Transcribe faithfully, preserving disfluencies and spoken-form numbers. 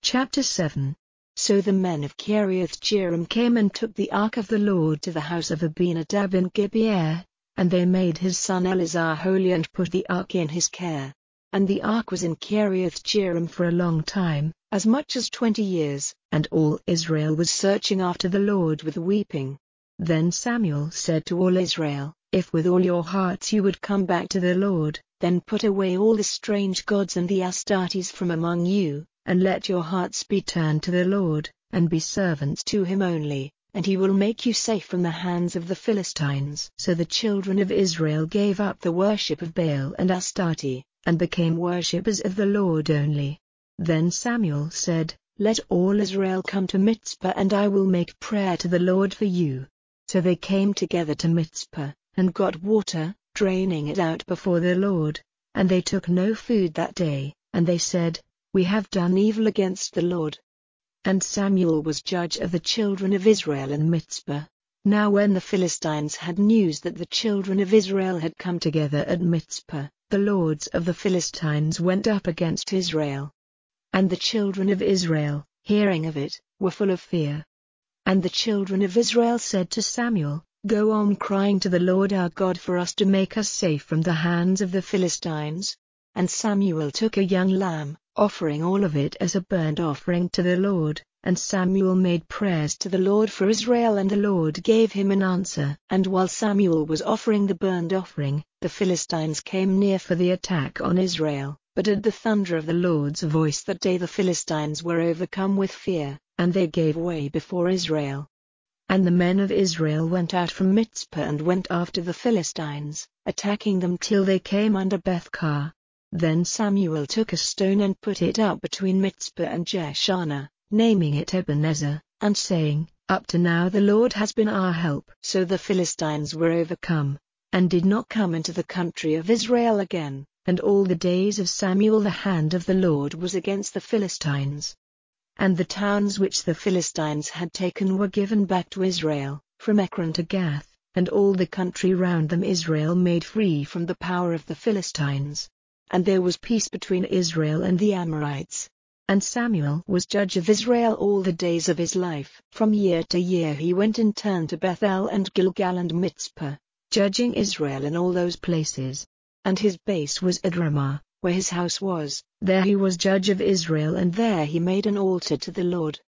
Chapter seven. So the men of Kiriath-Jearim came and took the ark of the Lord to the house of Abinadab in Gibeah, and they made his son Eleazar holy and put the ark in his care. And the ark was in Kiriath-Jearim for a long time, as much as twenty years, and all Israel was searching after the Lord with weeping. Then Samuel said to all Israel, "If with all your hearts you would come back to the Lord, then put away all the strange gods and the Astartes from among you, and let your hearts be turned to the Lord, and be servants to him only, and he will make you safe from the hands of the Philistines." So the children of Israel gave up the worship of Baal and Astarte, and became worshippers of the Lord only. Then Samuel said, "Let all Israel come to Mizpah, and I will make prayer to the Lord for you." So they came together to Mizpah, and got water, draining it out before the Lord, and they took no food that day, and they said, "We have done evil against the Lord." And Samuel was judge of the children of Israel in Mizpah. Now when the Philistines had news that the children of Israel had come together at Mizpah, the lords of the Philistines went up against Israel. And the children of Israel, hearing of it, were full of fear. And the children of Israel said to Samuel, "Go on crying to the Lord our God for us to make us safe from the hands of the Philistines." And Samuel took a young lamb, offering all of it as a burnt offering to the Lord, and Samuel made prayers to the Lord for Israel, and the Lord gave him an answer. And while Samuel was offering the burnt offering, the Philistines came near for the attack on Israel, but at the thunder of the Lord's voice that day the Philistines were overcome with fear, and they gave way before Israel. And the men of Israel went out from Mizpah and went after the Philistines, attacking them till they came under Bethkar. Then Samuel took a stone and put it up between Mizpah and Jeshanah, naming it Ebenezer, and saying, "Up to now the Lord has been our help." So the Philistines were overcome, and did not come into the country of Israel again, and all the days of Samuel the hand of the Lord was against the Philistines. And the towns which the Philistines had taken were given back to Israel, from Ekron to Gath, and all the country round them Israel made free from the power of the Philistines. And there was peace between Israel and the Amorites. And Samuel was judge of Israel all the days of his life. From year to year he went in turn to Bethel and Gilgal and Mizpah, judging Israel in all those places. And his base was at Ramah, where his house was. There he was judge of Israel, and there he made an altar to the Lord.